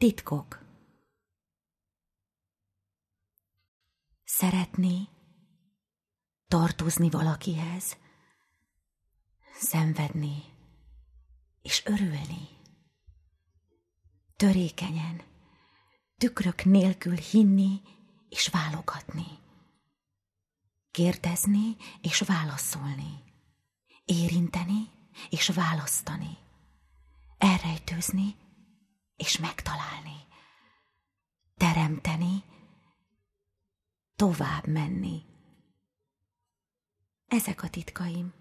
Titkok. Szeretni, tartozni valakihez, szenvedni és örülni. Törékenyen, tükrök nélkül hinni és válogatni. Kérdezni és válaszolni. Érinteni és választani. Elrejtőzni és megtalálni. Teremteni, tovább menni. Ezek a titkaim.